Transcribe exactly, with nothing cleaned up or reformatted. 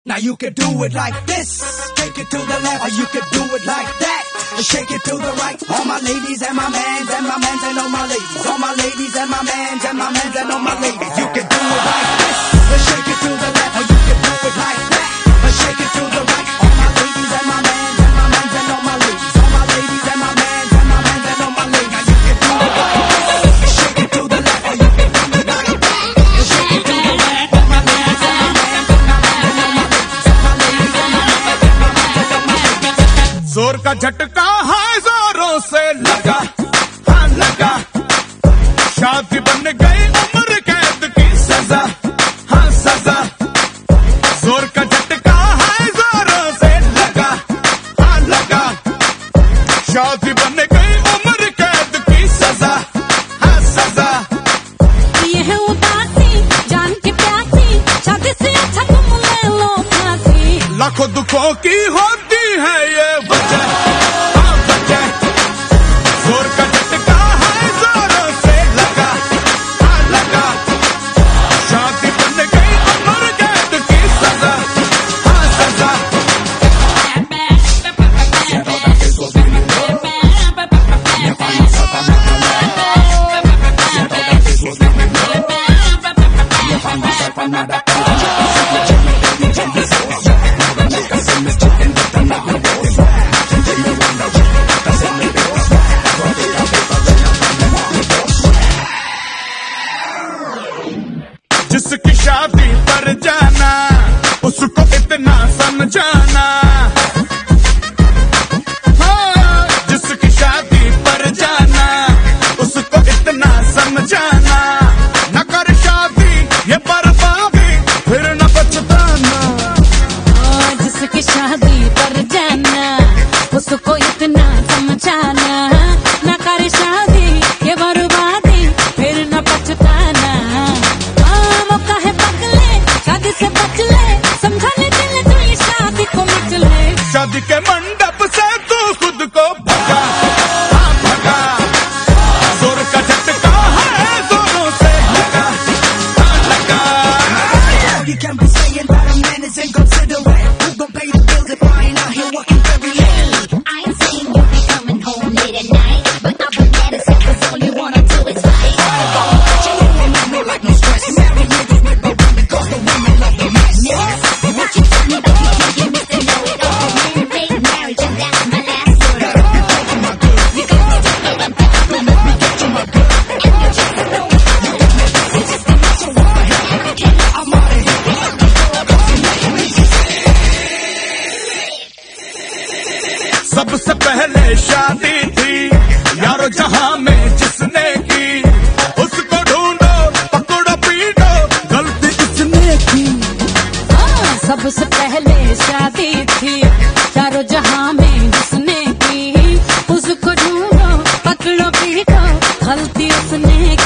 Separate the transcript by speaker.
Speaker 1: Now you can do it like this, take it to the left, or you can do it like that, and shake it to the right. All my ladies and my mans and my mans and all my ladies, all my ladies and my mans and my mans and all my ladies. You can do it like this, and shake it to the left, or you can do it like that, and shake it to the right. All my ladies and my mans and my mans and all my ladies, all my ladies and my mans and my mans and all my ladies. Now you can do it like this, and shake it to the left, or you can do it like that, and shake it to the right. All my ladies and my mans and my mans and all my ladies.
Speaker 2: जोर का झटका है जोरों से लगा, हाँ लगा, शादी बन गई उम्र कैद की सजा, हाँ सजा। जोर का झटका है जोरों से लगा, हाँ लगा, शादी बन गई उम्र कैद की सजा, हाँ सजा।
Speaker 3: ये है उदासी जान के प्यासी, शादी से अच्छा तुम ले लो फांसी।
Speaker 2: लाखों दुखों की होती है ये वजह, हाँ वजह। जोर का झटका है जोरों से लगा, हाँ लगा, शादी बन गई उम्र कैद की सजा, हाँ सजा। जिसकी शादी पर जाना उसको इतना समझाना, हाँ जिसकी शादी पर जाना उसको इतना समझाना। न कर शादी ये बर्बादी फिर न पछताना,
Speaker 3: जिसकी शादी पर जाना उसको इतना समझाना। न कर शादी ये बर्बादी फिर न पछताना। मौका है पकले शादी से बच ले, समझाने चले तो ये शादी को मच ले।
Speaker 2: शादी के मंडप से तू खुद को भगा, हाँ भगा। जोर का झटका है जोरों से लगा, हाँ लगा।
Speaker 1: You can be saying that a man is inconsiderate. Who gon' pay the bills if I ain't out here working very late?
Speaker 4: I ain't saying you'll be coming home late at night, but I'll be mad as hell 'cause all you wanna do is fight.
Speaker 1: You don't make me like no stress. Married niggas with no women 'cause the women love the mess.
Speaker 4: What you tell me about me, you Mister Know-it-all. Man made marriage and that's my last word.
Speaker 1: Gotta be taking my good.
Speaker 4: You got to take it and back.
Speaker 1: Don't let me get you my good.
Speaker 4: And you just don't know how.
Speaker 1: You got me it's just a mess. So what the hell? I'm out of here.
Speaker 2: सबसे पहले शादी थी यारो जहां में जिसने की, उसको ढूंढो पकड़ो पीटो गलती किसने की।
Speaker 3: हाँ, सबसे पहले शादी थी चारों जहां में जिसने की, उसको ढूंढो पकड़ो पीटो गलती उसने की।